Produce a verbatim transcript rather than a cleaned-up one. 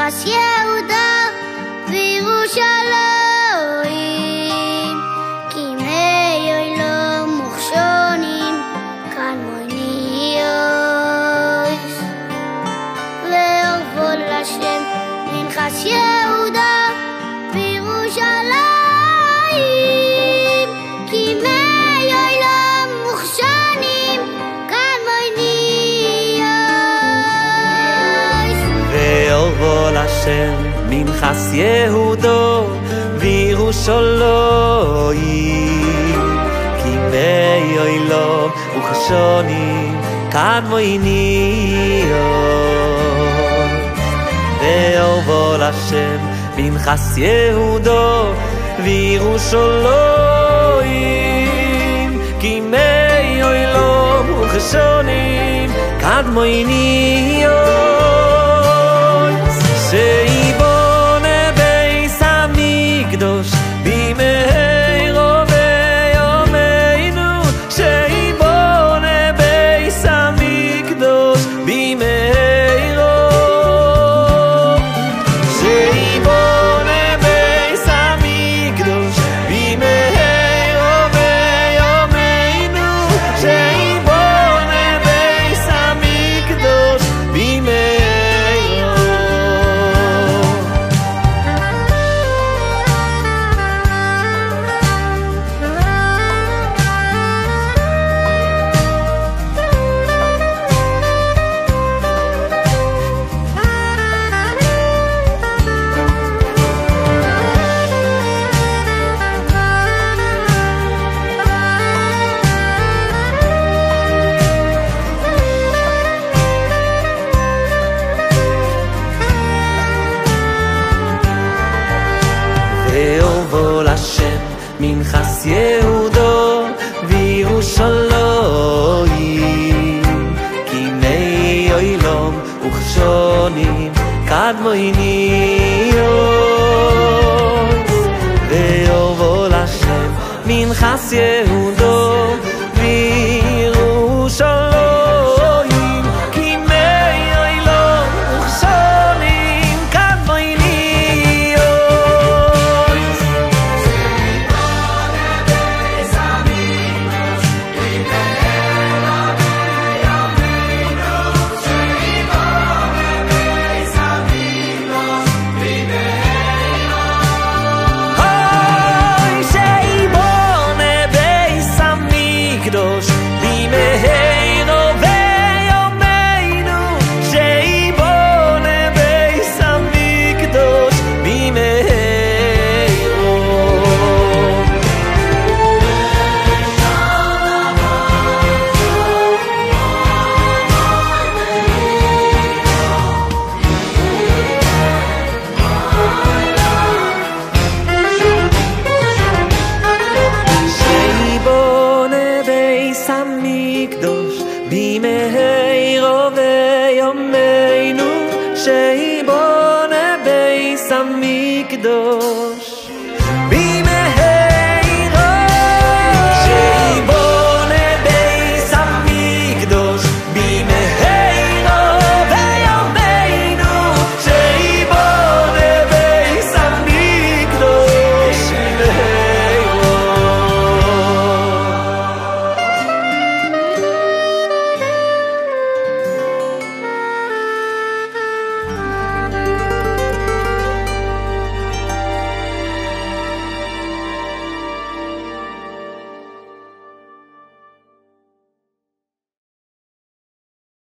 מנחס יהודה וירושלים, כי מי לא מוכשונים כאן מויניוס, ואורבו לשם מנחס יהודה וירושלים, כי מי לא מוכשונים כאן מויניוס, ואורבו לשם מנחס יהודו וירושלים, כי מי אוילום וכשונים כאן מויניוס, ואורבו לשם מנחס יהודו וירושלים, כי מי אוילום וכשונים כאן מויניוס, שיבונה בייס המקדוש במהרה בימינו, שיבונה בייס המקדוש במהרה, שיבונה בייס המקדוש במהרה בימינו, שיבונה בייס המקדוש במהרה. ואורבו לשם מנחס יהודו וירושלים, כי מי אוילום וכשונים כאן מויניוס, ואורבו לשם מנחס יהודו וירושלים, כי מי אוילום וכשונים כאן מויניוס. המקדוש במהרה בימינו, שיבונה בייס המקדוש